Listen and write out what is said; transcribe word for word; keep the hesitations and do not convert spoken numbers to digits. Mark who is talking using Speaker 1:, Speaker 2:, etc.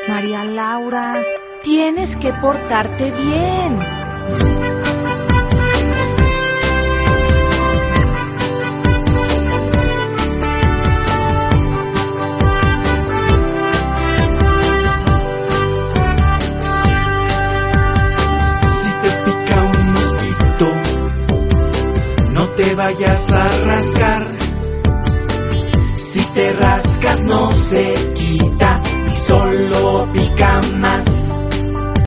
Speaker 1: María Laura, tienes que portarte bien.
Speaker 2: Si te pica un mosquito, no te vayas a rascar. Si te rascas no se quita y solo pica más.